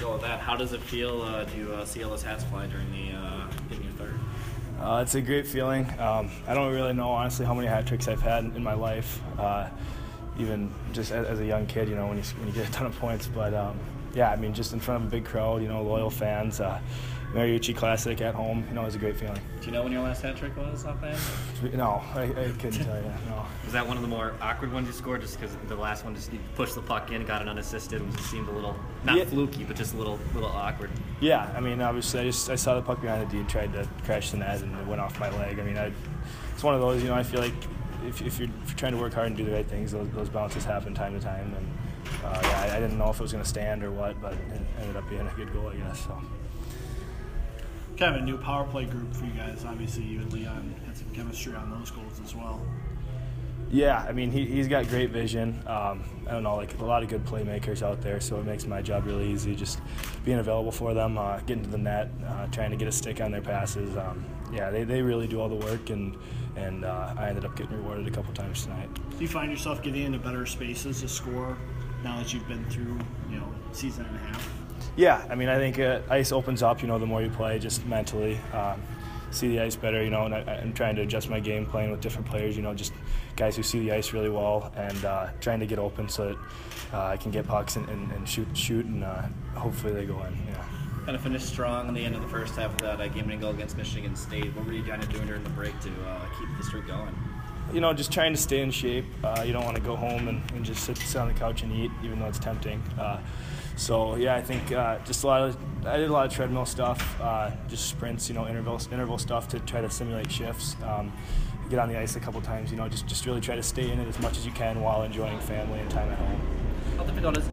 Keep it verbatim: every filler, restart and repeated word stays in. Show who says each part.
Speaker 1: go with that. How does it feel uh, to uh, see all those hats fly during the uh, in your third?
Speaker 2: Uh, it's a great feeling. Um, I don't really know, honestly, how many hat tricks I've had in my life, uh, even just as, as a young kid, you know, when you, when you get a ton of points. But, um, yeah, I mean, just in front of a big crowd, you know, loyal fans, uh, Mariucci Classic at home, you know, it was a great feeling.
Speaker 1: Do you know when your last hat trick was offhand?
Speaker 2: No, I, I couldn't tell you, no.
Speaker 1: Was that one of the more awkward ones you scored, just because the last one just you pushed the puck in, got it unassisted, and just seemed a little, not
Speaker 2: yeah.
Speaker 1: fluky, but just a little little awkward?
Speaker 2: Yeah, I mean, obviously, I just I saw the puck behind the D and tried to crash the net, and it went off my leg. I mean, I, it's one of those, you know, I feel like if, if, you're, if you're trying to work hard and do the right things, those, those bounces happen time to time. And uh, yeah, I, I didn't know if it was going to stand or what, but it ended up being a good goal, I guess. So.
Speaker 3: Kind of a new power play group for you guys. Obviously, you and Leon had some chemistry on those goals as well.
Speaker 2: Yeah, I mean, he, he's got great vision. Um, I don't know, like a lot of good playmakers out there, so it makes my job really easy, just being available for them, uh, getting to the net, uh, trying to get a stick on their passes. Um, yeah, they, they really do all the work, and, and uh, I ended up getting rewarded a couple times tonight.
Speaker 3: Do you find yourself getting into better spaces to score now that you've been through, you know, season and a half?
Speaker 2: Yeah, I mean, I think uh, ice opens up, you know, the more you play, just mentally. Um, see the ice better, you know, and I, I'm trying to adjust my game playing with different players, you know, just guys who see the ice really well, and uh, trying to get open so that uh, I can get pucks and, and, and shoot, shoot, and uh, hopefully they go in. Yeah.
Speaker 1: Kind of finished strong in the end of the first half of that uh, game-winning goal against Michigan State. What were you kind of doing during the break to uh, keep the streak going?
Speaker 2: You know, just trying to stay in shape. Uh, you don't want to go home and, and just sit, sit on the couch and eat, even though it's tempting. Uh, so yeah, I think uh, just a lot of I did a lot of treadmill stuff, uh, just sprints, you know, interval interval stuff to try to simulate shifts. Um, get on the ice a couple times, you know, just just really try to stay in it as much as you can while enjoying family and time at home.